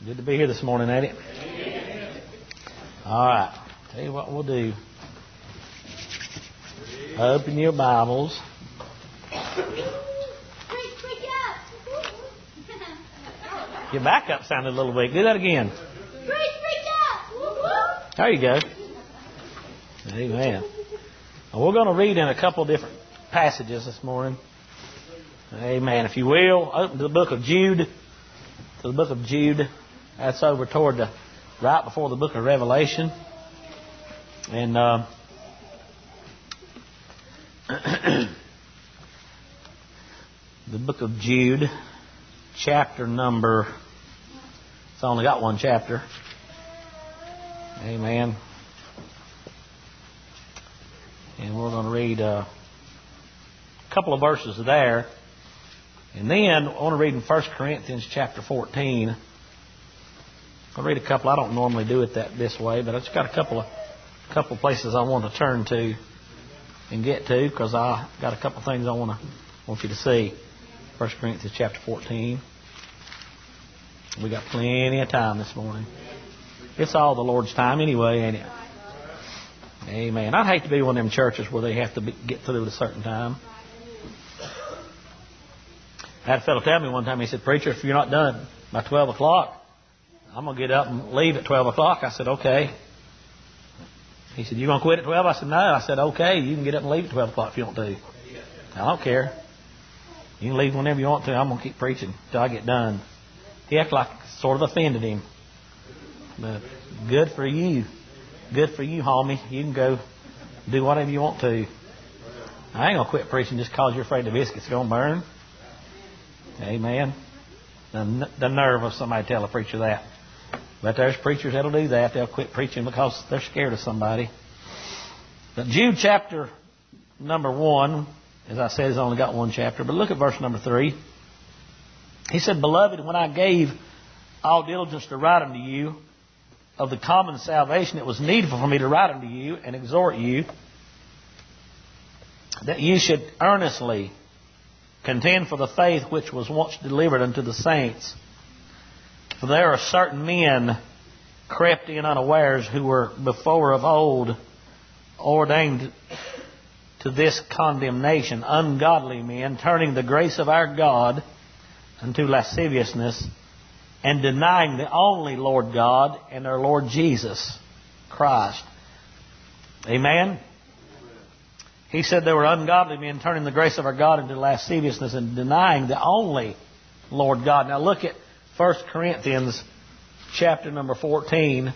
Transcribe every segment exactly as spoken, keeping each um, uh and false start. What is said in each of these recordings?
Good to be here this morning, ain't it? All right. Tell you what we'll do. Open your Bibles. Your backup sounded a little weak. Do that again. There you go. Amen. Now we're going to read in a couple of different passages this morning. Amen. If you will, open to the book of Jude. To the book of Jude. That's over toward the right before the book of Revelation. And uh, the book of Jude, chapter number, it's only got one chapter. Amen. And we're going to read uh, a couple of verses there. And then I want to read in First Corinthians chapter fourteen. I'll read a couple. I don't normally do it that this way, but I've just got a couple of couple of places I want to turn to and get to, because I got a couple of things I want to want you to see. First Corinthians chapter fourteen. We got plenty of time this morning. It's all the Lord's time anyway, ain't it? Amen. I'd hate to be one of them churches where they have to be, get through at a certain time. I had a fellow tell me one time, he said, "Preacher, if you're not done by twelve o'clock, I'm going to get up and leave at twelve o'clock. I said, "Okay." He said, "You going to quit at twelve?" I said, "No." I said, "Okay, you can get up and leave at twelve o'clock if you want to." I don't care. You can leave whenever you want to. I'm going to keep preaching until I get done. He acted like sort of offended him. But good for you. Good for you, homie. You can go do whatever you want to. I ain't going to quit preaching just because you're afraid the biscuit's going to burn. Amen. The, the nerve of somebody tell a preacher that. But there's preachers that'll do that. They'll quit preaching because they're scared of somebody. But Jude chapter number one, as I said, has only got one chapter. But look at verse number three. He said, "Beloved, when I gave all diligence to write unto you of the common salvation, it was needful for me to write unto you and exhort you that you should earnestly contend for the faith which was once delivered unto the saints. For there are certain men crept in unawares, who were before of old ordained to this condemnation, ungodly men, turning the grace of our God unto lasciviousness, and denying the only Lord God and our Lord Jesus Christ." Amen. He said there were ungodly men turning the grace of our God into lasciviousness and denying the only Lord God. Now look at First Corinthians chapter number fourteen,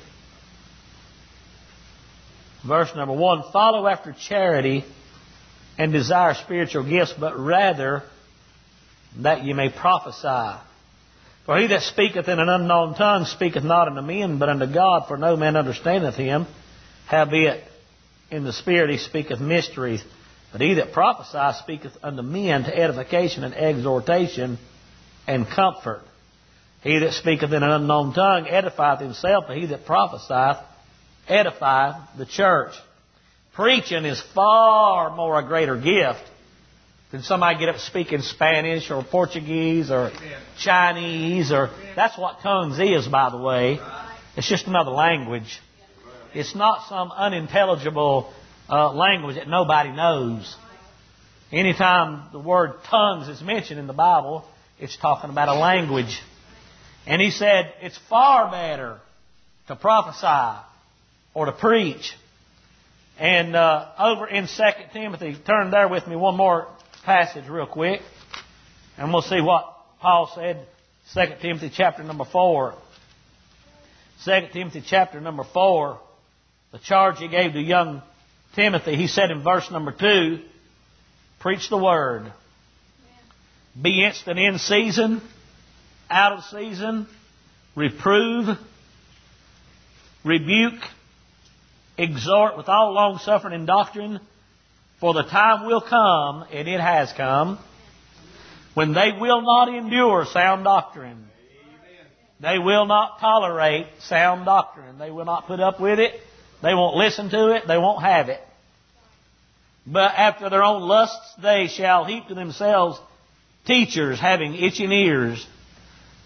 verse number one. "Follow after charity and desire spiritual gifts, but rather that ye may prophesy. For he that speaketh in an unknown tongue speaketh not unto men, but unto God, for no man understandeth him. Howbeit in the Spirit he speaketh mysteries. But he that prophesieth speaketh unto men to edification and exhortation and comfort. He that speaketh in an unknown tongue edifieth himself, but he that prophesieth edifieth the church." Preaching is far more a greater gift than somebody get up speaking Spanish or Portuguese or Chinese, or that's what tongues is, by the way. It's just another language. It's not some unintelligible uh, language that nobody knows. Anytime the word tongues is mentioned in the Bible, it's talking about a language. And he said it's far better to prophesy or to preach. And uh, over in Second Timothy, turn there with me one more passage real quick, and we'll see what Paul said. Second Timothy chapter number four. Second Timothy chapter number four. The charge he gave to young Timothy, he said in verse number two, "Preach the word. Be instant in season, out of season, reprove, rebuke, exhort with all long suffering and doctrine. For the time will come, and it has come, when they will not endure sound doctrine. They will not tolerate sound doctrine. They will not put up with it. They won't listen to it. They won't have it. But after their own lusts they shall heap to themselves teachers having itching ears.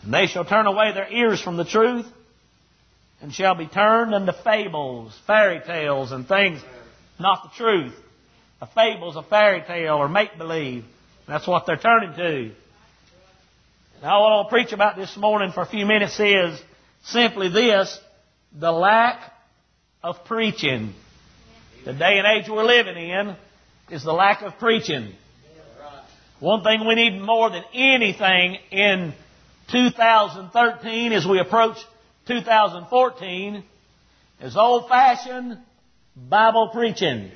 And they shall turn away their ears from the truth, and shall be turned unto fables, fairy tales, and things not the truth. A fable's a fairy tale or make-believe. That's what they're turning to. Now, what I'll preach about this morning for a few minutes is simply this: the lack of preaching. The day and age we're living in is the lack of preaching. One thing we need more than anything in two thousand thirteen as we approach two thousand fourteen is old-fashioned Bible preaching.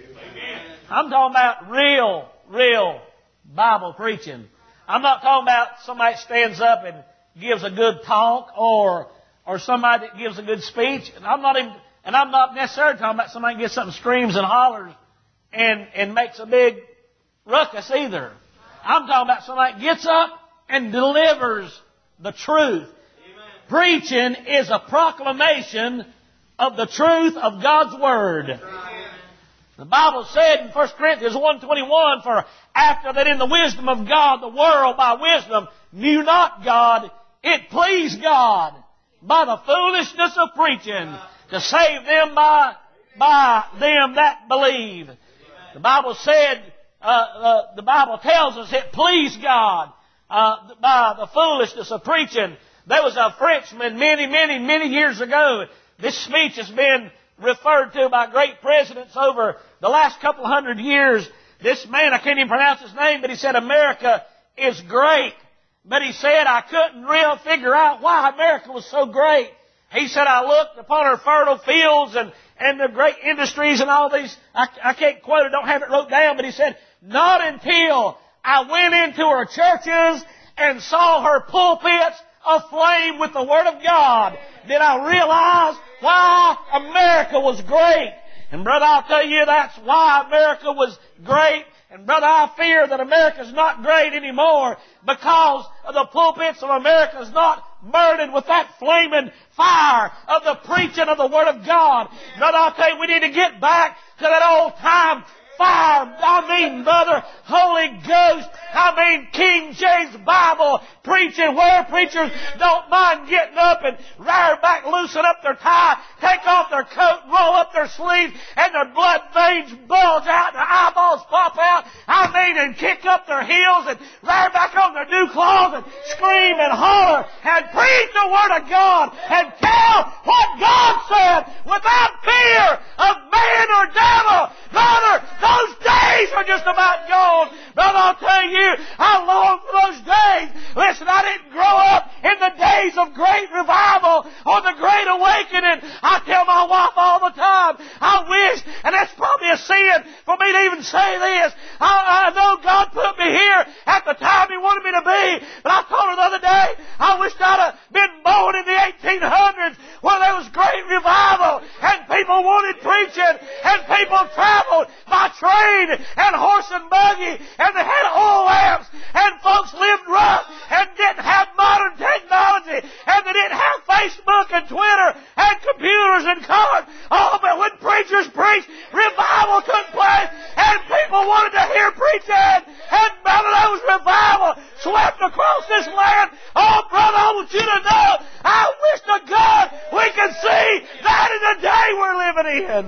I'm talking about real, real Bible preaching. I'm not talking about somebody that stands up and gives a good talk or or somebody that gives a good speech. And I'm not even, and I'm not necessarily talking about somebody that gets up and screams and hollers and, and makes a big ruckus either. I'm talking about somebody that gets up and delivers the truth. Amen. Preaching is a proclamation of the truth of God's Word. Amen. The Bible said in First Corinthians one twenty-one, for after that in the wisdom of God, the world by wisdom knew not God, it pleased God by the foolishness of preaching to save them by, by them that believe. The Bible said, uh, uh, the Bible tells us it pleased God uh, by the foolishness of preaching. There was a Frenchman many, many, many years ago. This speech has been referred to by great presidents over the last couple hundred years. This man, I can't even pronounce his name, but he said, America is great. But he said, I couldn't really figure out why America was so great. He said, I looked upon her fertile fields and, and the great industries and all these. I, I can't quote it, don't have it wrote down, but he said, not until I went into her churches and saw her pulpits aflame with the Word of God did I realize why America was great. And brother, I'll tell you that's why America was great. And brother, I fear that America's not great anymore because the pulpits of America is not burdened with that flaming fire of the preaching of the Word of God. Brother, I'll tell you, we need to get back to that old time fire. I mean, brother, Holy Ghost. I mean, King James Bible preaching where preachers don't mind getting up and rear back, loosen up their tie, take off their coat, roll up their sleeves, and their blood veins bulge out, their eyeballs pop out. I mean, and kick up their heels and rear back on their new clothes and scream and holler and preach the Word of God and tell what God said without fear of man or devil. Brother, those days are just about gone. Brother, I'll tell you, I long for those days. Listen, I didn't grow up in the days of great revival or the great awakening. I tell my wife all the time, I wish, and that's probably a sin for me to even say this, I, I know God put me here at the time He wanted me to be, but I told her the other day, I wished I'd have been born in the eighteen hundreds where there was great revival and people wanted preaching and people traveled by train and horse and buggy and they had oil lamps and folks lived rough and didn't have modern technology and they didn't have Facebook and Twitter and computers and cars. Oh, but when preachers preached, revival took place and people wanted to hear preaching. And brother, there was revival swept across this land. Oh, brother, I want you to know, I wish to God we could see that in the day we're living in.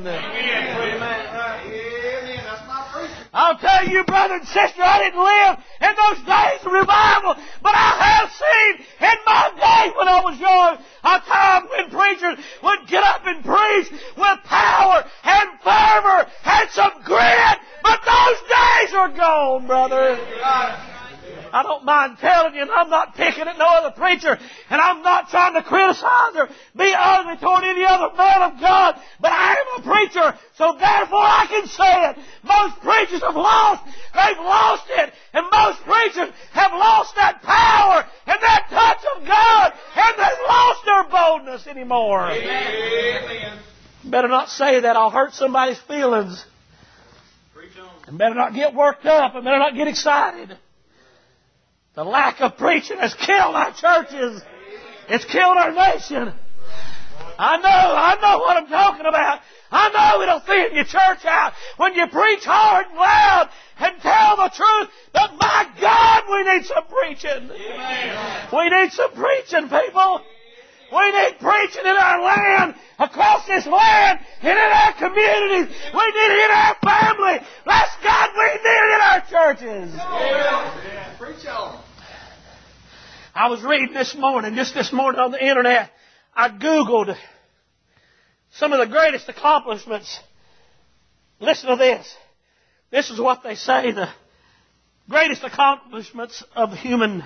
Amen. I'll tell you, brother and sister, I didn't live in those days of revival, but I have seen in my day when I was young a time when preachers would get up and preach with power and fervor and some grit, but those days are gone, brother. I don't mind telling you, and I'm not picking at no other preacher, and I'm not trying to criticize or be ugly toward any other man of God, but I am a preacher, so therefore I can say it. Most preachers have lost, they've lost it, and most preachers have lost that power and that touch of God, and they've lost their boldness anymore. Amen. Better not say that, I'll hurt somebody's feelings. And better not get worked up, and better not get excited. The lack of preaching has killed our churches. It's killed our nation. I know, I know what I'm talking about. I know it'll thin your church out when you preach hard and loud and tell the truth. But my God, we need some preaching. Amen. We need some preaching, people. We need preaching in our land, across this land, and in our communities. We need it in our family. Bless God, we need it in our churches. Yeah. Preach on. I was reading this morning, just this morning on the internet, I Googled some of the greatest accomplishments. Listen to this. This is what they say, the greatest accomplishments of human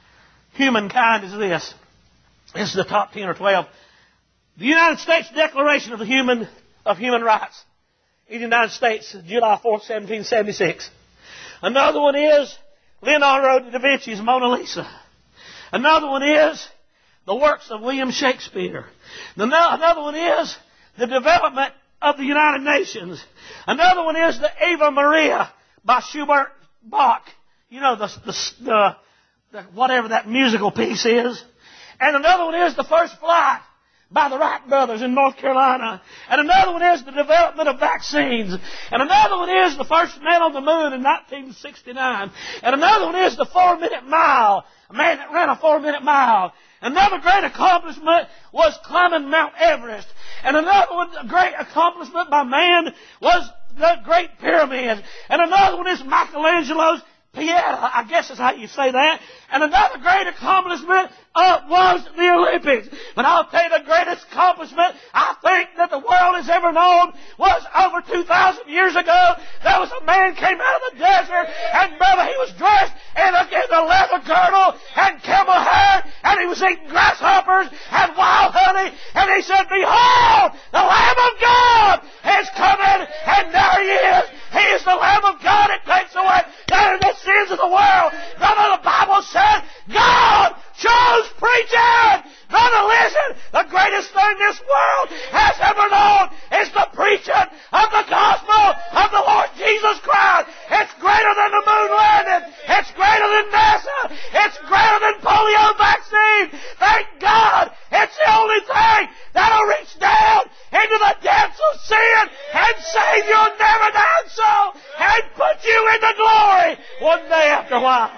humankind is this. This is the top ten or twelve. The United States Declaration of the Human of Human Rights in the United States, July fourth, seventeen seventy-six. Another one is Leonardo da Vinci's Mona Lisa. Another one is the works of William Shakespeare. Another one is the development of the United Nations. Another one is the Ave Maria by Schubert Bach. You know, the, the, the, the whatever that musical piece is. And another one is the first flight by the Wright brothers in North Carolina. And another one is the development of vaccines. And another one is the first man on the moon in nineteen sixty-nine. And another one is the four-minute mile. A man that ran a four-minute mile. Another great accomplishment was climbing Mount Everest. And another one, a great accomplishment by man was the Great Pyramid. And another one is Michelangelo's Pieta, I guess is how you say that. And another great accomplishment uh, was the Olympics. But I'll tell you the greatest accomplishment I think that the world has ever known was over two thousand years ago. There was a man came out of the desert, and brother, he was dressed in a, in a leather girdle and camel hair, and he was eating grasshoppers and wild honey, and he said, "Behold, the Lamb of God is coming," and there he is. He is the Lamb of God that takes away the sins of the world. Brother, the Bible said God chose preaching. Brother, listen, the greatest thing this world has ever known is the preaching of the gospel of the Lord Jesus Christ. It's greater than the moon landing. It's greater than NASA. It's greater than polio vaccine. Thank God it's the only thing that'll reach down into the depths of sin and save you never done so and put you into glory one day after a while.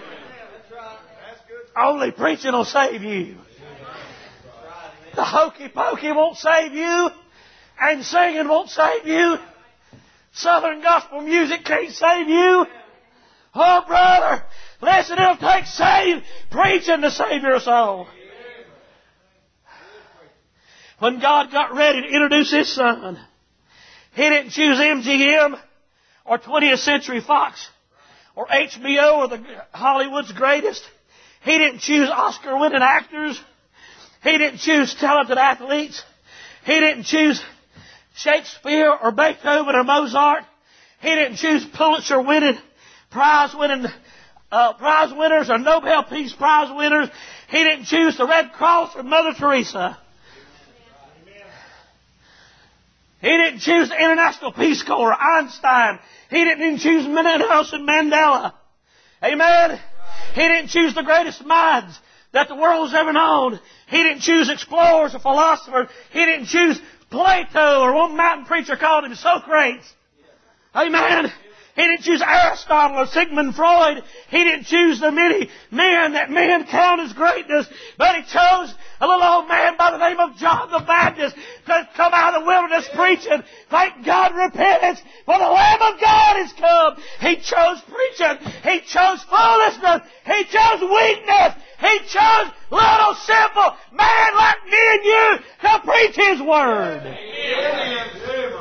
Only preaching will save you. The hokey pokey won't save you, and singing won't save you. Southern gospel music can't save you. Oh, brother, listen, it'll take save preaching to save your soul. When God got ready to introduce His Son, He didn't choose M G M or twentieth Century Fox or H B O or the Hollywood's greatest. He didn't choose Oscar-winning actors. He didn't choose talented athletes. He didn't choose Shakespeare or Beethoven or Mozart. He didn't choose Pulitzer-winning, prize-winning, uh, prize winners or Nobel Peace Prize winners. He didn't choose the Red Cross or Mother Teresa. He didn't choose the International Peace Corps or Einstein. He didn't even choose Nelson Mandela. Amen. He didn't choose the greatest minds that the world has ever known. He didn't choose explorers or philosophers. He didn't choose Plato, or one mountain preacher called him Socrates. Amen. He didn't choose Aristotle or Sigmund Freud. He didn't choose the many men that men count as greatness. But He chose a little old man by the name of John the Baptist to come out of the wilderness preaching. Thank God, repentance, for the Lamb of God is come. He chose preaching. He chose foolishness. He chose weakness. He chose little simple man like me and you to preach His Word. Amen.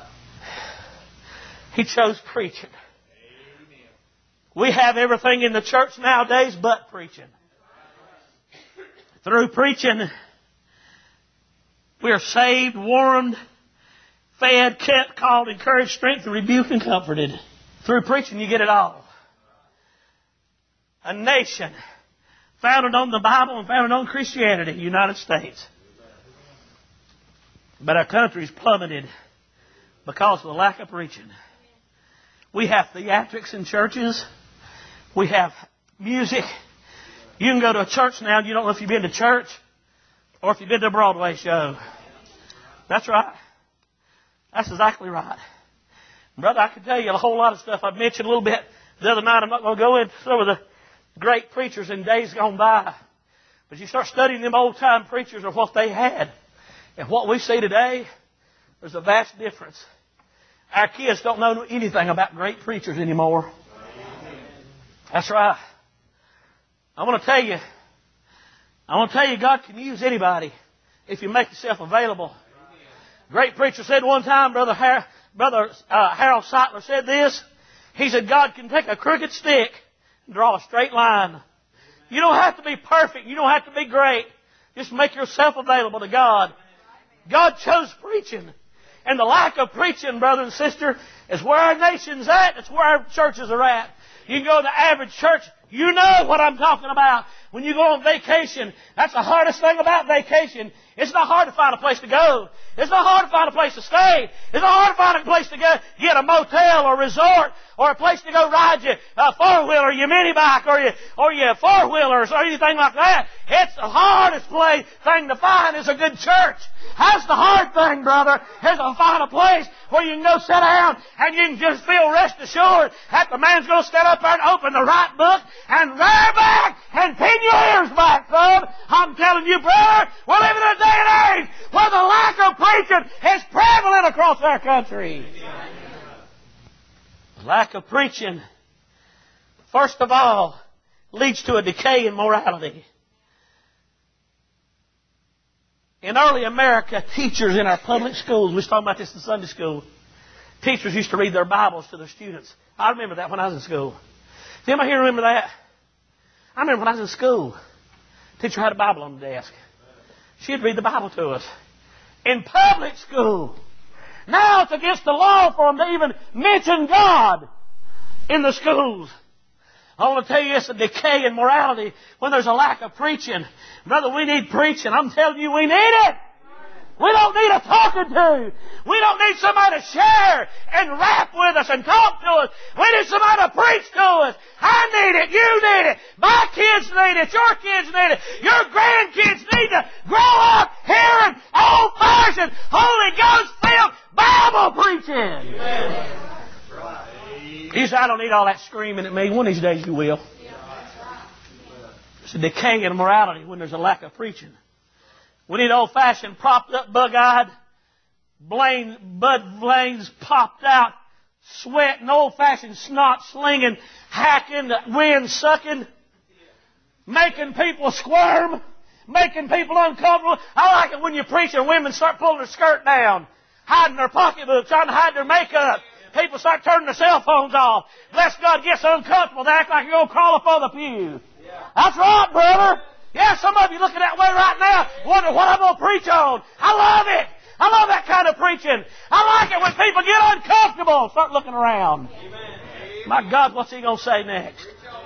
He chose preaching. Amen. We have everything in the church nowadays but preaching. Through preaching, we are saved, warned, fed, kept, called, encouraged, strengthened, rebuked, and comforted. Through preaching, you get it all. A nation founded on the Bible and founded on Christianity, the United States. But our country's plummeted because of the lack of preaching. We have theatrics in churches. We have music. You can go to a church now and you don't know if you've been to church or if you've been to a Broadway show. That's right. That's exactly right. Brother, I can tell you a whole lot of stuff. I mentioned a little bit the other night. I'm not going to go into some of the great preachers in days gone by. But you start studying them old-time preachers and what they had. And what we see today, there's a vast difference. Our kids don't know anything about great preachers anymore. That's right. I want to tell you, I want to tell you God can use anybody if you make yourself available. Great preacher said one time, Brother Har- Brother uh, Harold Sightler said this. He said, God can take a crooked stick and draw a straight line. You don't have to be perfect. You don't have to be great. Just make yourself available to God. God chose preaching. And the lack of preaching, brother and sister, is where our nation's at. It's where our churches are at. You can go to the average church. You know what I'm talking about. When you go on vacation, that's the hardest thing about vacation. It's not hard to find a place to go. It's not hard to find a place to stay. It's not hard to find a place to go, get a motel or resort or a place to go ride your uh, four-wheeler, your mini bike or your, or your four-wheelers or anything like that. It's the hardest place thing to find is a good church. That's the hard thing, brother, is to find a place where you can go sit down and you can just feel rest assured that the man's going to stand up there and open the right book and rear back and pin your ears back, son. I'm telling you, brother, we're living in a day and age where the lack of preaching is prevalent across our country. Lack of preaching, first of all, leads to a decay in morality. In early America, teachers in our public schools, we was talking about this in Sunday school, teachers used to read their Bibles to their students. I remember that when I was in school. Does anybody here remember that? I remember when I was in school, teacher had a Bible on the desk. She'd read the Bible to us. In public school, now it's against the law for them to even mention God in the schools. I want to tell you, it's a decay in morality when there's a lack of preaching. Brother, we need preaching. I'm telling you, we need it. We don't need a talking to. We don't need somebody to share and rap with us and talk to us. We need somebody to preach to us. I need it. You need it. My kids need it. Your kids need it. Your grandkids need to grow up hearing old-fashioned, Holy Ghost-filled Bible preaching. Amen. He said, I don't need all that screaming at me. One of these days you will. It's a decay in morality when there's a lack of preaching. We need old-fashioned, propped-up, bug-eyed, Blaine, Bud Blaine's popped out, sweating, old-fashioned snot-slinging, hacking, wind-sucking, making people squirm, making people uncomfortable. I like it when you preach and women start pulling their skirt down, hiding their pocketbook, trying to hide their makeup. People start turning their cell phones off. Bless God, gets uncomfortable. They act like you're going to crawl up on the pew. Yeah. That's right, brother. Yeah, some of you looking that way right now, wondering what I'm going to preach on. I love it. I love that kind of preaching. I like it when people get uncomfortable, start looking around. Amen. My God, what's he going to say next?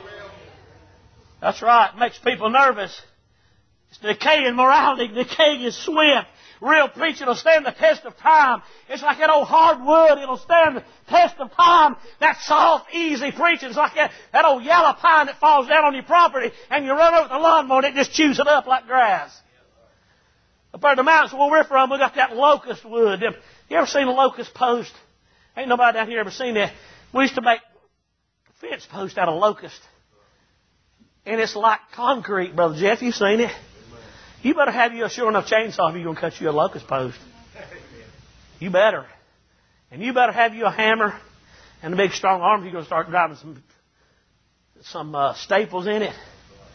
That's right. It makes people nervous. It's decaying morality. Decay is swift. Real preaching will stand the test of time. It's like that old hardwood. It'll stand the test of time. That soft, easy preaching is like that, that old yellow pine that falls down on your property and you run over the lawnmower and it just chews it up like grass. Up there in the mountains where we're from, we got that locust wood. You ever seen a locust post? Ain't nobody down here ever seen that. We used to make fence posts out of locust. And it's like concrete, Brother Jeff. You seen it? You better have you a sure enough chainsaw if you're going to cut you a locust post. You better. And you better have you a hammer and a big strong arm if you're going to start driving some some uh, staples in it.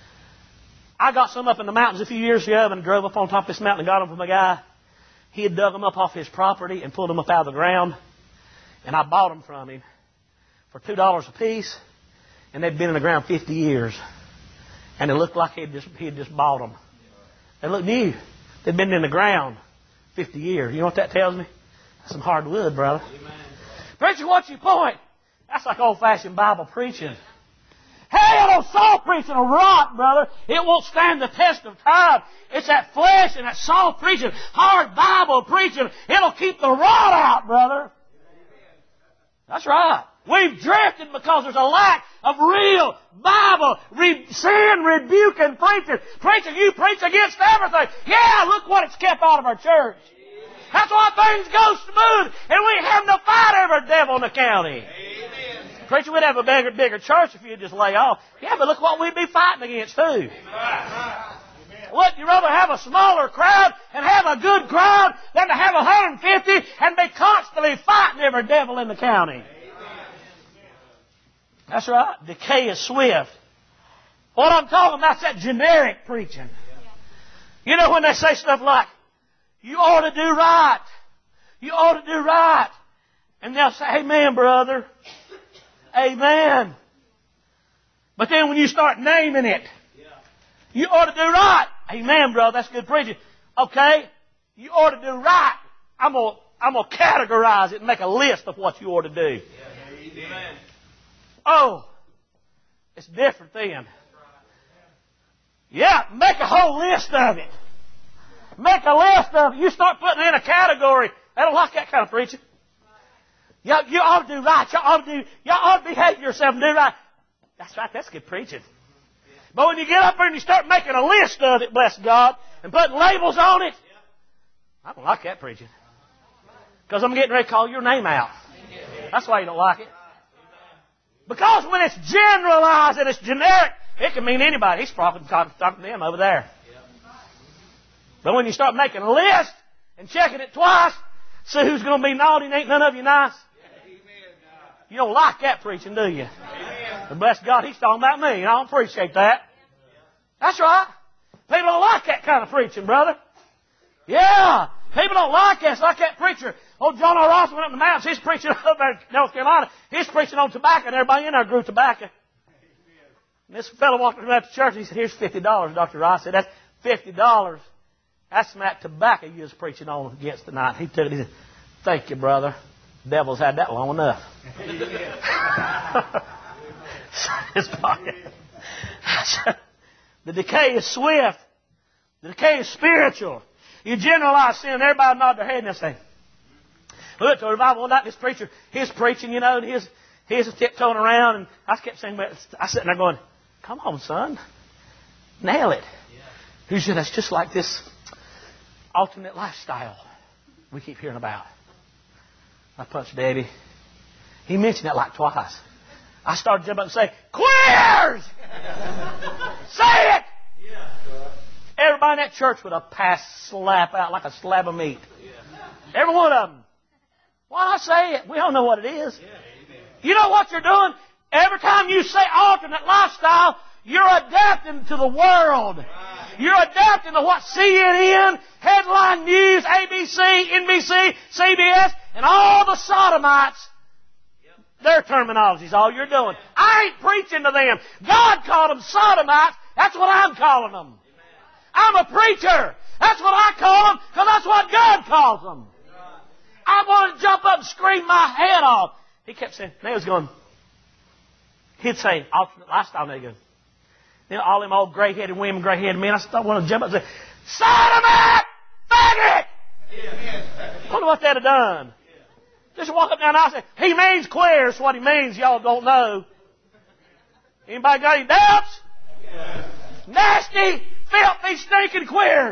I got some up in the mountains a few years ago and drove up on top of this mountain and got them from a guy. He had dug them up off his property and pulled them up out of the ground. And I bought them from him for two dollars a piece. And they'd been in the ground fifty years. And it looked like he had just, he had just bought them. They look new. They've been in the ground fifty years. You know what that tells me? That's some hard wood, brother. Amen. Preacher, what's your point? That's like old-fashioned Bible preaching. Hey, that old soft preaching will rot, brother. It won't stand the test of time. It's that flesh and that soft preaching, hard Bible preaching. It'll keep the rot out, brother. That's right. We've drifted because there's a lack of real Bible, re- sin, rebuking preaching. Preaching, you preach against everything. Yeah, look what it's kept out of our church. That's why things go smooth and we have no fight every devil in the county. Amen. Preacher, we'd have a bigger, bigger church if you'd just lay off. Yeah, but look what we'd be fighting against too. Amen. Wouldn't you rather have a smaller crowd and have a good crowd than to have one hundred fifty and be constantly fighting every devil in the county? That's right. Decay is swift. What I'm talking about is that generic preaching. You know when they say stuff like, you ought to do right. You ought to do right. And they'll say, amen, brother. Amen. But then when you start naming it, you ought to do right. Amen, brother. That's good preaching. Okay. You ought to do right. I'm going to I'm going to categorize it and make a list of what you ought to do. Amen. Oh, it's different then. Yeah, make a whole list of it. Make a list of it. You start putting in a category. They don't like that kind of preaching. You, you ought to do right. You ought to do. You ought to behave yourself and do right. That's right. That's good preaching. But when you get up there and you start making a list of it, bless God, and putting labels on it, I don't like that preaching. Because I'm getting ready to call your name out. That's why you don't like it. Because when it's generalized and it's generic, it can mean anybody. He's probably talking, talking to them over there. But when you start making a list and checking it twice, see who's going to be naughty and ain't none of you nice. You don't like that preaching, do you? But bless God, He's talking about me, and I don't appreciate that. That's right. People don't like that kind of preaching, brother. Yeah. People don't like that. It's like that preacher. Oh, John R. Ross went up in the mountains. He's preaching up there in North Carolina. He's preaching on tobacco, and everybody in there grew tobacco. And this fellow walked around the church, and he said, here's fifty dollars, Doctor Ross. I said, that's fifty dollars. That's some of that tobacco you was preaching on against tonight. He took it. He said, thank you, brother. The devil's had that long enough. His pocket. The decay is swift. The decay is spiritual. You generalize sin, and everybody nod their head and they say, look, to the revival one night, this preacher, he's preaching, you know, and he's, he's tiptoeing around, and I kept saying, I was sitting there going, come on, son. Nail it. He said, that's just like this alternate lifestyle we keep hearing about. I punched Daddy. He mentioned that like twice. I started jumping up and saying, queers! Say it! Everybody in that church would have passed slap out like a slab of meat. Every one of them. Why I say it? We don't know what it is. You know what you're doing? Every time you say alternate lifestyle, you're adapting to the world. You're adapting to what C N N, Headline News, A B C, N B C, C B S, and all the sodomites, their terminology is all you're doing. I ain't preaching to them. God called them sodomites. That's what I'm calling them. I'm a preacher. That's what I call them because that's what God calls them. I want to jump up and scream my head off. He kept saying, he was going, he'd say, alternate lifestyle. And he'd go, you know, all them old gray-headed women, gray-headed men. I still want to jump up and say, sodomite! Faggot! I wonder what they'd have done. Just walk up down the aisle and say, he means queer. That's what he means. Y'all don't know. Anybody got any doubts? Nasty, filthy, stinking queers.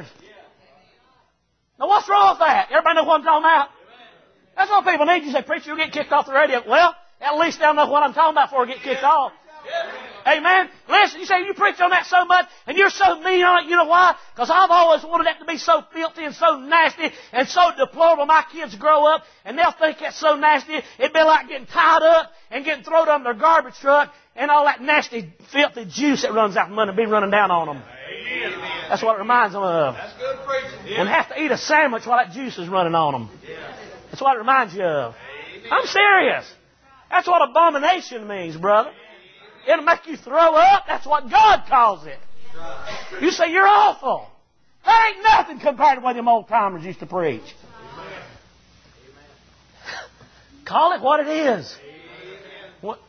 Now what's wrong with that? Everybody know what I'm talking about? That's what people need. You say, preacher, you'll get kicked off the radio. Well, at least they'll know what I'm talking about before I get kicked off. Amen. Listen, you say you preach on that so much and you're so mean on it. You know why? Because I've always wanted that to be so filthy and so nasty and so deplorable. My kids grow up and they'll think that's so nasty. It'd be like getting tied up and getting thrown on their garbage truck and all that nasty, filthy juice that runs out from under be running down on them. Amen. That's what it reminds them of. That's good preaching. And have to eat a sandwich while that juice is running on them. That's what it reminds you of. I'm serious. That's what abomination means, brother. It'll make you throw up. That's what God calls it. You say, you're awful. That ain't nothing compared to what them old timers used to preach. Call it what it is. What?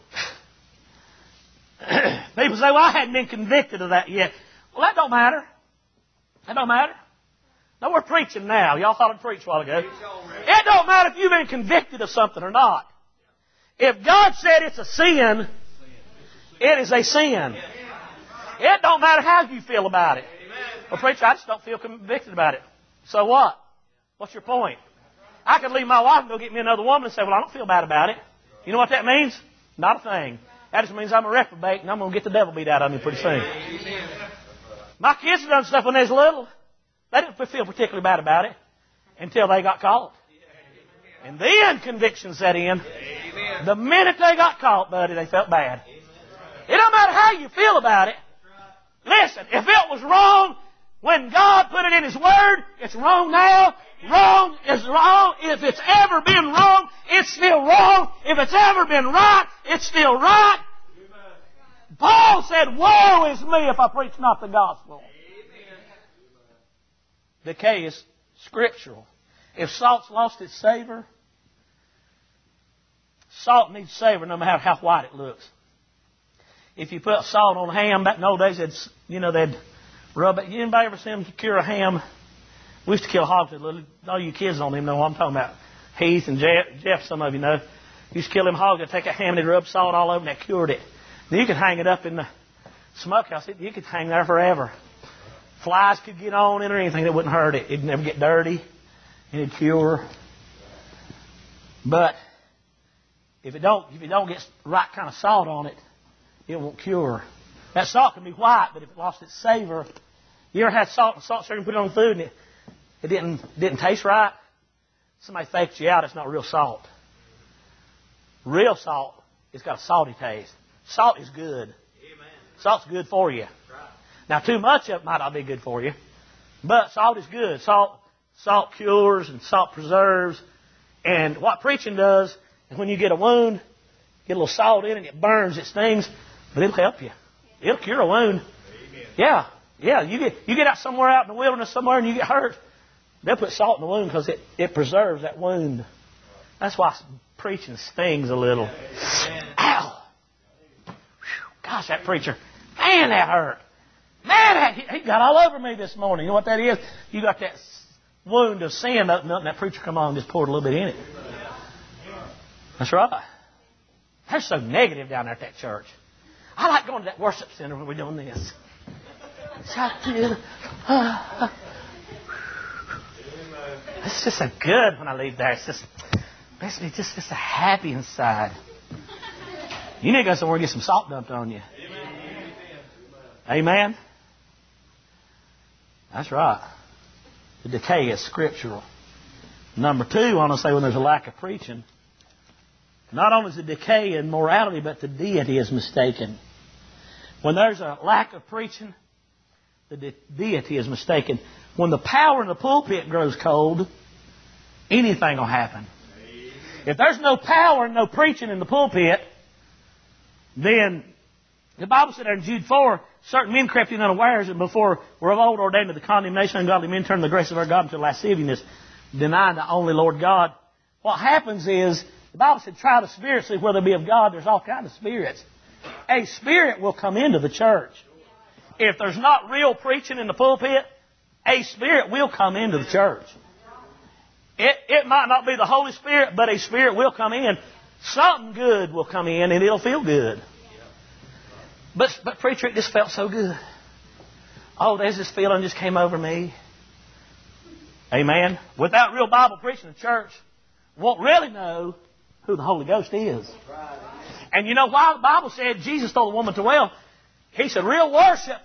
People say, well, I hadn't been convicted of that yet. Well, that don't matter. That don't matter. No, we're preaching now. Y'all thought I'd preach a while ago. It don't matter if you've been convicted of something or not. If God said it's a sin, it is a sin. It don't matter how you feel about it. Well, preacher, I just don't feel convicted about it. So what? What's your point? I could leave my wife and go get me another woman and say, well, I don't feel bad about it. You know what that means? Not a thing. That just means I'm a reprobate and I'm going to get the devil beat out of me pretty soon. My kids have done stuff when they was little. They didn't feel particularly bad about it until they got caught. And then conviction set in. The minute they got caught, buddy, they felt bad. It don't matter how you feel about it. Listen, if it was wrong when God put it in His Word, it's wrong now. Wrong is wrong. If it's ever been wrong, it's still wrong. If it's ever been right, it's still right. Paul said, woe is me if I preach not the gospel. Decay is scriptural. If salt's lost its savor, salt needs savor no matter how white it looks. If you put salt on ham, back in the old days, they'd, you know, they'd rub it. Anybody ever see them cure a ham? We used to kill hogs with little, all you kids don't even know what I'm talking about. Heath and Jeff, Jeff, some of you know. Used to kill them hogs. They'd take a ham and they'd rub salt all over and they cured it. Then you could hang it up in the smokehouse. You could hang there forever. Flies could get on it or anything that wouldn't hurt it. It'd never get dirty. And it'd cure. But if it don't, if you don't get the right kind of salt on it, it won't cure. That salt can be white, but if it lost its savor, you ever had salt and salt sugar and put it on food and it, it didn't didn't taste right? Somebody faked you out. It's not real salt. Real salt, it's got a salty taste. Salt is good. Amen. Salt's good for you. Right. Now, too much of it might not be good for you, but salt is good. Salt, salt cures and salt preserves. And what preaching does is when you get a wound, get a little salt in it, it burns, it stings, but it'll help you. It'll cure a wound. Amen. Yeah, yeah. You get you get out somewhere out in the wilderness somewhere and you get hurt, they'll put salt in the wound because it, it preserves that wound. That's why preaching stings a little. Amen. Ow! Gosh, that preacher, man, that hurt. Man, that, he got all over me this morning. You know what that is? You got that wound of sin opened up and that preacher come on and just poured a little bit in it. That's right. They're so negative down there at that church. I like going to that worship center when we're doing this. It's just so good when I leave there. It's just, basically just, just a happy inside. You need to go somewhere and get some salt dumped on you. Amen? That's right. The decay is scriptural. Number two, I want to say when there's a lack of preaching, not only is the decay in morality, but the deity is mistaken. When there's a lack of preaching, the de- deity is mistaken. When the power in the pulpit grows cold, anything will happen. If there's no power and no preaching in the pulpit, then the Bible said there in Jude four, certain men crept in unawares and before were of old ordained to the condemnation of ungodly men turned the grace of our God into lasciviousness, denying the only Lord God. What happens is, the Bible said, try the spirits, see whether they be of God. There's all kinds of spirits. A spirit will come into the church. If there's not real preaching in the pulpit, a spirit will come into the church. It, it might not be the Holy Spirit, but a spirit will come in. Something good will come in and it'll feel good. But, but preacher, it just felt so good. Oh, there's this feeling just came over me. Amen. Without real Bible preaching in the church, won't really know who the Holy Ghost is. And you know why the Bible said Jesus told the woman to well? He said, real worship,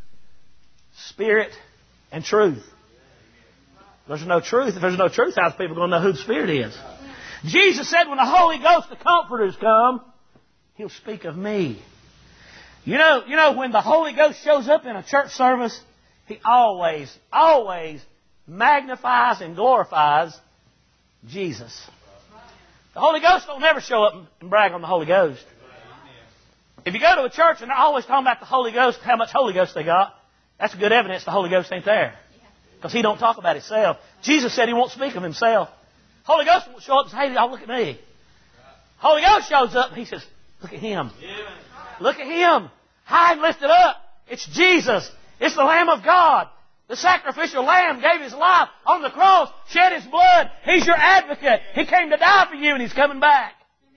spirit and truth. There's no truth. If there's no truth, how's people going to know who the Spirit is? Jesus said when the Holy Ghost, the Comforters, come, He'll speak of me. You know, you know, when the Holy Ghost shows up in a church service, He always, always magnifies and glorifies Jesus. The Holy Ghost don't never show up and brag on the Holy Ghost. If you go to a church and they're always talking about the Holy Ghost, how much Holy Ghost they got, that's good evidence the Holy Ghost ain't there. Because He don't talk about Himself. Jesus said He won't speak of Himself. Holy Ghost won't show up and say, hey, y'all look at me. Holy Ghost shows up and He says, look at Him. Look at Him. High and lifted up. It's Jesus. It's the Lamb of God. The sacrificial Lamb gave His life on the cross, shed His blood. He's your advocate. He came to die for you and He's coming back.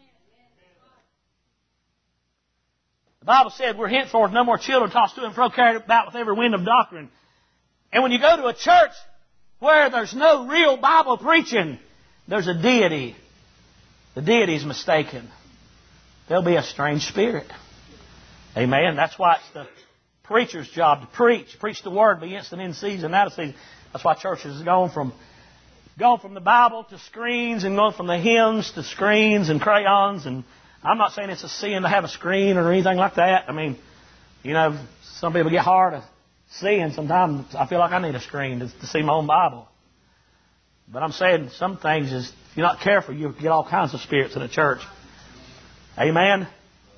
The Bible said we're henceforth no more children tossed to and fro, carried about with every wind of doctrine. And when you go to a church where there's no real Bible preaching, there's a deity, the deity is mistaken, there'll be a strange spirit. Amen. That's why it's the preacher's job to preach. Preach the Word, be instant in season, out of season. That's why churches have gone from, gone from the Bible to screens and gone from the hymns to screens and crayons. And I'm not saying it's a sin to have a screen or anything like that. I mean, you know, some people get hard of seeing. Sometimes I feel like I need a screen to, to see my own Bible. But I'm saying some things is, if you're not careful, you'll get all kinds of spirits in a church. Amen.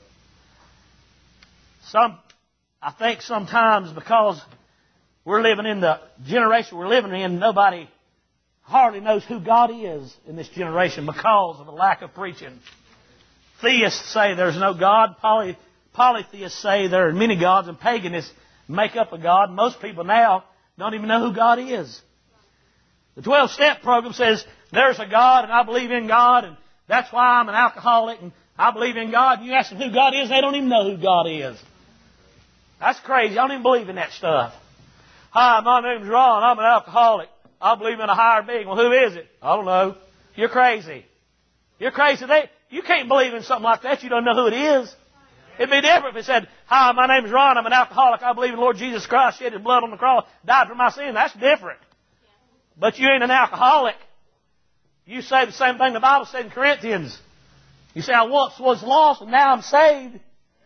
Some, I think sometimes because we're living in the generation we're living in, nobody hardly knows who God is in this generation because of a lack of preaching. Theists say there's no God. Poly, polytheists say there are many gods, and paganists make up a God. Most people now don't even know who God is. The twelve-step program says there's a God, and I believe in God, and that's why I'm an alcoholic, and I believe in God. And you ask them who God is, they don't even know who God is. That's crazy. I don't even believe in that stuff. Hi, my name's Ron. I'm an alcoholic. I believe in a higher being. Well, who is it? I don't know. You're crazy. You're crazy. They, you can't believe in something like that. You don't know who it is. It'd be different if it said, hi, my name's Ron. I'm an alcoholic. I believe in Lord Jesus Christ. Shed His blood on the cross. Died for my sin. That's different. But you ain't an alcoholic. You say the same thing the Bible said in Corinthians. You say, I once was lost and now I'm saved.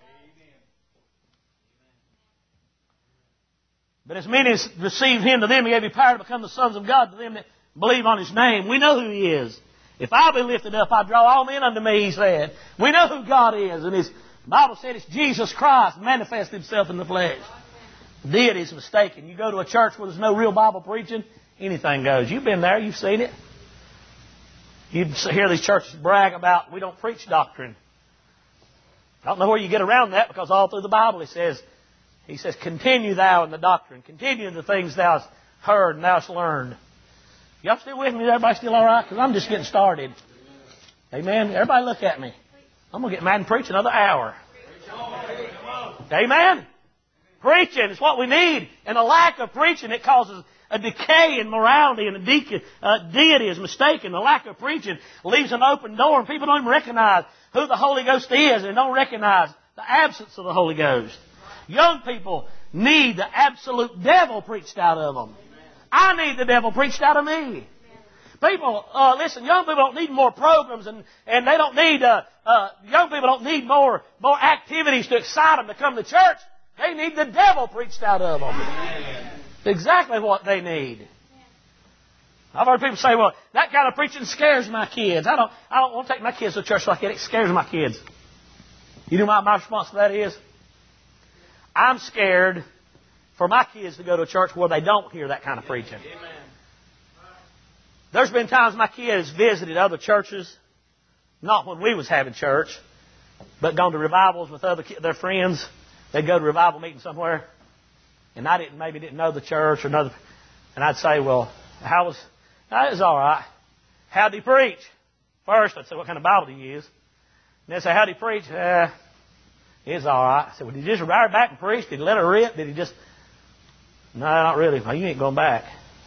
But as many as received Him, to them He gave you power to become the sons of God, to them that believe on His name. We know who He is. If I be lifted up, I draw all men unto me, He said. We know who God is. And His Bible said it's Jesus Christ manifested Himself in the flesh. Deity is mistaken. You go to a church where there's no real Bible preaching, anything goes. You've been there. You've seen it. You hear these churches brag about, we don't preach doctrine. I don't know where you get around that, because all through the Bible it says, He says, continue thou in the doctrine. Continue in the things thou hast heard and thou hast learned. Y'all still with me? Everybody still all right? Because I'm just getting started. Amen. Everybody look at me. I'm going to get mad and preach another hour. Amen. Preaching is what we need. And a lack of preaching, it causes a decay in morality, and a de- uh, deity is mistaken. The lack of preaching leaves an open door, and people don't even recognize who the Holy Ghost is, and don't recognize the absence of the Holy Ghost. Young people need the absolute devil preached out of them. I need the devil preached out of me. People, uh, listen, young people don't need more programs, and, and they don't need, uh, uh, young people don't need more, more activities to excite them to come to church. They need the devil preached out of them. It's exactly what they need. I've heard people say, well, that kind of preaching scares my kids. I don't, I don't want to take my kids to church like that. It scares my kids. You know what my response to that is? I'm scared for my kids to go to a church where they don't hear that kind of preaching. Amen. There's been times my kids visited other churches, not when we was having church, but gone to revivals with other their friends. They'd go to revival meeting somewhere, and I didn't maybe didn't know the church or another, and I'd say, well, how was that? Was all right. How'd he preach? First, I'd say, what kind of Bible do you use? And they'd say, how'd he preach? Uh, It's all right. I said, well, did he just ride back and preach? Did he let her rip? Did he just... No, not really. Well, you ain't going back.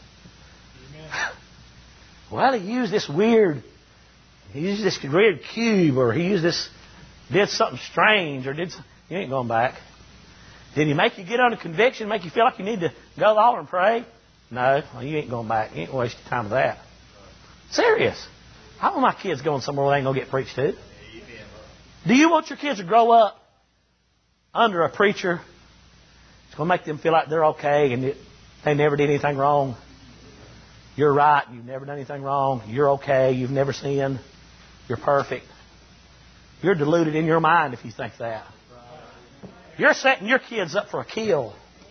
Well, he used this weird... He used this weird cube, or he used this... Did something strange, or did... You ain't going back. Did he make you get under conviction, make you feel like you need to go to the altar and pray? No. Well, you ain't going back. You ain't wasting time with that. Serious. I don't want my kids going somewhere where they ain't going to get preached to. Do you want your kids to grow up under a preacher? It's going to make them feel like they're okay and it, they never did anything wrong. You're right. You've never done anything wrong. You're okay. You've never sinned. You're perfect. You're deluded in your mind if you think that. You're setting your kids up for a kill.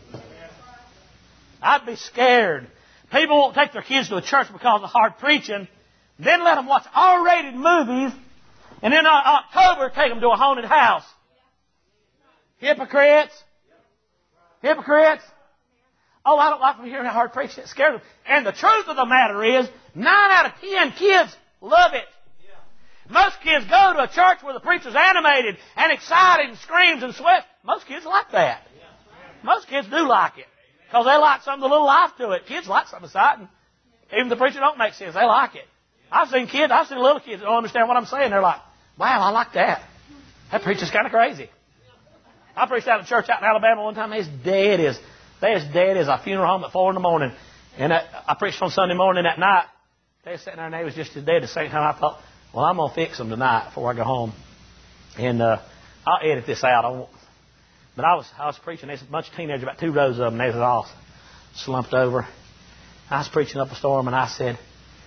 I'd be scared. People won't take their kids to a church because of hard preaching. Then let them watch R-rated movies. And then in October, take them to a haunted house. Hypocrites. Hypocrites. Oh, I don't like them hearing how hard preaching. It scares them. And the truth of the matter is, nine out of ten kids love it. Most kids go to a church where the preacher's animated and excited and screams and sweats. Most kids like that. Most kids do like it. Because they like something, a little life to it. Kids like something exciting. Even if the preacher don't make sense, they like it. I've seen kids, I've seen little kids that don't understand what I'm saying. They're like, wow, I like that. That preacher's kind of crazy. I preached out at a church out in Alabama one time. They as dead as, they as dead as a funeral home at four in the morning. And I, I preached on Sunday morning that night. They were sitting there and they was just as dead at the same time. I thought, well, I'm going to fix them tonight before I go home. And uh, I'll edit this out. I won't. But I was I was preaching. There's a bunch of teenagers, about two rows of them. They was all slumped over. I was preaching up a storm, and I said,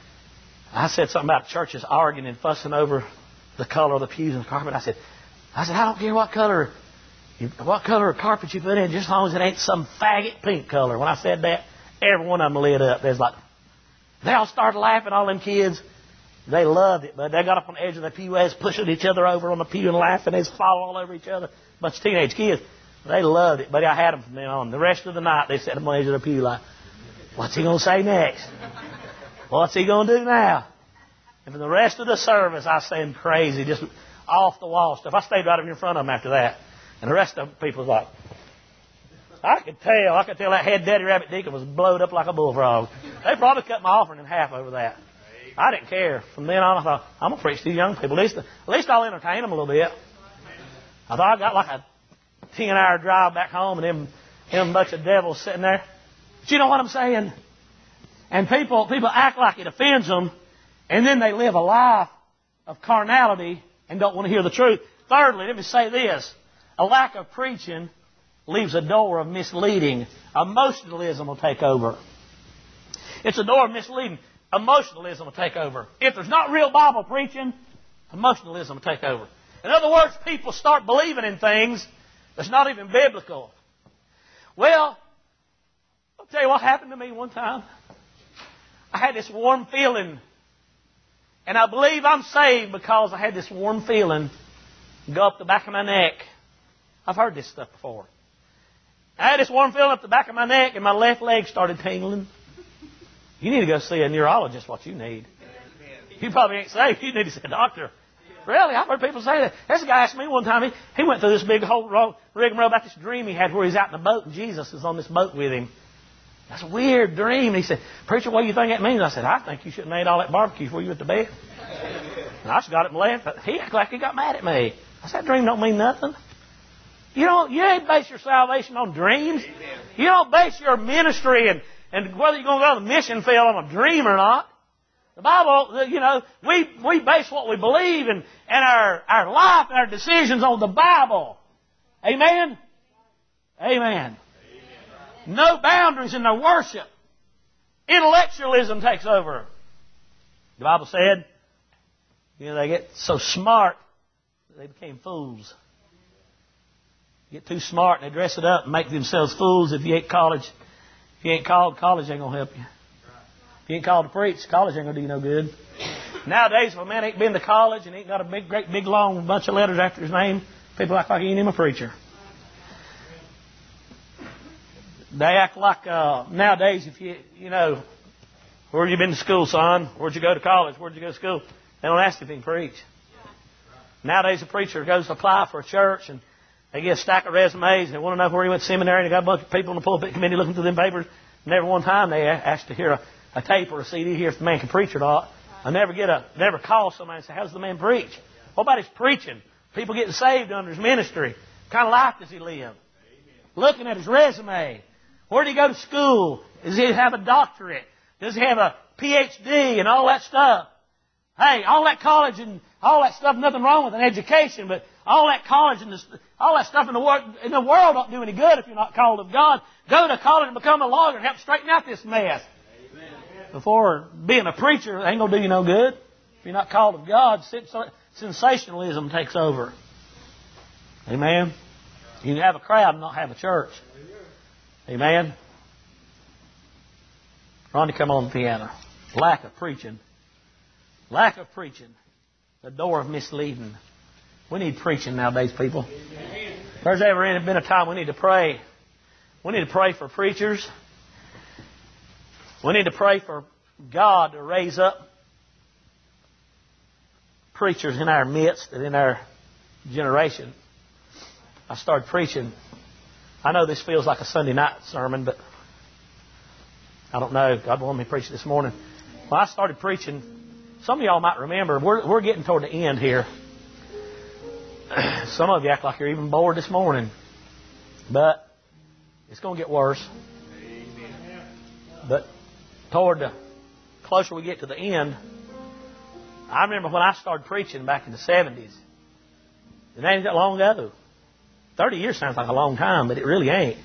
I said something about churches arguing and fussing over the color of the pews and the carpet. I said, I said, I don't care what color, what color of carpet you put in, just as long as it ain't some faggot pink color. When I said that, every one of them lit up. There's like, they all started laughing. All them kids, they loved it. But they got up on the edge of the pew, as pushing each other over on the pew and laughing. They was falling all over each other. A bunch of teenage kids. They loved it. But I had them from then on. The rest of the night, they sat on the edge of the pew like, what's he going to say next? What's he going to do now? And for the rest of the service, I was saying crazy, just off the wall stuff. I stayed right up in front of them after that. And the rest of the people was like, I could tell. I could tell that head Daddy Rabbit Deacon was blowed up like a bullfrog. They probably cut my offering in half over that. I didn't care. From then on, I thought, I'm going to preach to these young people. At least, at least I'll entertain them a little bit. I thought I got like a ten-hour drive back home and them, them bunch of devils sitting there. But you know what I'm saying? And people, people act like it offends them, and then they live a life of carnality and don't want to hear the truth. Thirdly, let me say this. A lack of preaching leaves a door of misleading. Emotionalism will take over. It's a door of misleading. Emotionalism will take over. If there's not real Bible preaching, emotionalism will take over. In other words, people start believing in things that's not even biblical. Well, I'll tell you what happened to me one time. I had this warm feeling. And I believe I'm saved because I had this warm feeling go up the back of my neck. I've heard this stuff before. I had this warm feeling up the back of my neck and my left leg started tingling. You need to go see a neurologist, what you need. You probably ain't saved. You need to see a doctor. Really? I've heard people say that. There's a guy asked me one time, he, he went through this big whole rigmarole about this dream he had where he's out in a boat and Jesus is on this boat with him. That's a weird dream. And he said, preacher, what do you think that means? I said, I think you shouldn't have ate all that barbecue before you went to bed. And I just got up and left. But he acted like he got mad at me. I said, that dream don't mean nothing. You don't, you ain't base your salvation on dreams. You don't base your ministry and, and whether you're going to go to the mission field on a dream or not. The Bible, you know, we, we base what we believe and, and our, our life and our decisions on the Bible. Amen? Amen. No boundaries in their worship. Intellectualism takes over. The Bible said, you know, they get so smart that they became fools. Get too smart and they dress it up and make themselves fools. If you ain't college, if you ain't called, college ain't going to help you. If you ain't called to preach, college ain't going to do you no good. Nowadays, if a man ain't been to college and ain't got a big, great, big, long bunch of letters after his name, people act like he ain't even a preacher. They act like, uh, nowadays, if you, you know, where you been to school, son? Where'd you go to college? Where'd you go to school? They don't ask if he can preach. Nowadays, a preacher goes to apply for a church and they get a stack of resumes. They want to know where he went to seminary. And they got a bunch of people in the pulpit committee looking through them papers. Never one time they asked to hear a, a tape or a C D here if the man can preach or not. I never get a, never call somebody and say, how's the man preach? What about his preaching? People getting saved under his ministry. What kind of life does he live? Amen. Looking at his resume. Where did he go to school? Does he have a doctorate? Does he have a P H D and all that stuff? Hey, all that college and all that stuff, nothing wrong with an education, but all that college and this, all that stuff in the world, in the world don't do any good if you're not called of God. Go to college and become a lawyer and help straighten out this mess. Amen. Before being a preacher, it ain't going to do you no good. If you're not called of God, sensationalism takes over. Amen. You can have a crowd and not have a church. Amen. Ronnie, come on the piano. Lack of preaching. Lack of preaching. The door of misleading. We need preaching nowadays, people. Amen. If there's ever been a time we need to pray. We need to pray for preachers. We need to pray for God to raise up preachers in our midst and in our generation. I started preaching. I know this feels like a Sunday night sermon, but I don't know. God wanted me to preach this morning. When I started preaching, some of y'all might remember, we're, we're getting toward the end here. Some of you act like you're even bored this morning. But it's going to get worse. But toward the closer we get to the end, I remember when I started preaching back in the seventies. It ain't that long ago. Thirty years sounds like a long time, but it really ain't.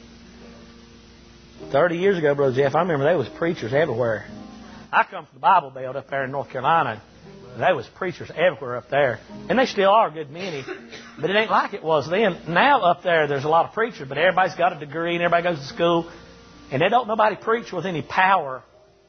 Thirty years ago, Brother Jeff, I remember there was preachers everywhere. I come from the Bible Belt up there in North Carolina. There was preachers everywhere up there. And they still are a good many. But it ain't like it was then. Now up there, there's a lot of preachers, but everybody's got a degree and everybody goes to school. And they don't nobody preach with any power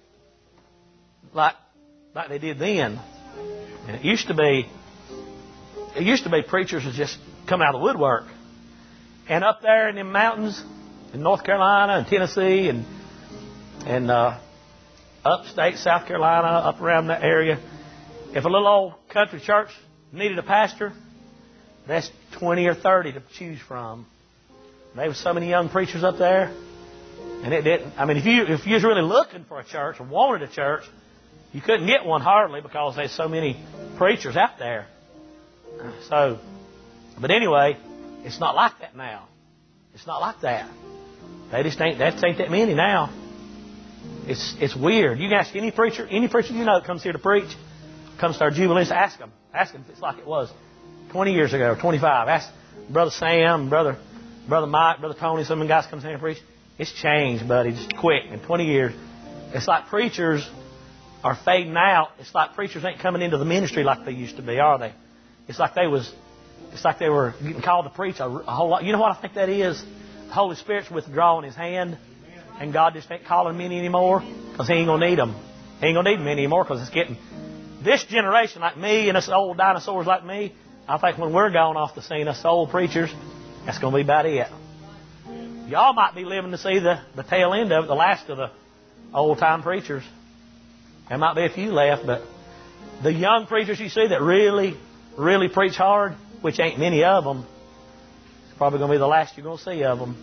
like, like they did then. And it used to be, it used to be preachers was just coming out of the woodwork. And up there in the mountains in North Carolina and Tennessee and and uh, upstate South Carolina, up around that area, if a little old country church needed a pastor, that's twenty or thirty to choose from. There was so many young preachers up there, and it didn't. I mean, if you if you was really looking for a church or wanted a church, you couldn't get one hardly because there's so many preachers out there. So, but anyway, it's not like that now. It's not like that. They just ain't. That ain't that many now. It's it's weird. You can ask any preacher, any preacher you know that comes here to preach, comes to our Jubilees, ask them. Ask them if it's like it was twenty years ago or twenty-five. Ask Brother Sam, Brother Brother Mike, Brother Tony, some of them guys come here and preach. It's changed, buddy, just quick. In twenty years, it's like preachers are fading out. It's like preachers ain't coming into the ministry like they used to be, are they? It's like they was. It's like they were getting called to preach a, a whole lot. You know what I think that is? The Holy Spirit's withdrawing His hand, and God just ain't calling many anymore because He ain't gonna need them. He ain't gonna need many anymore because it's getting this generation like me and us old dinosaurs like me. I think when we're gone off the scene, us old preachers, that's gonna be about it. Y'all might be living to see the, the tail end of it, the last of the old time preachers. There might be a few left, but the young preachers you see that really, really preach hard, which ain't many of them, it's probably going to be the last you're going to see of them.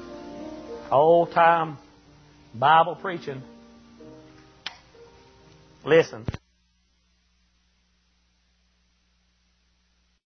Old time Bible preaching. Listen.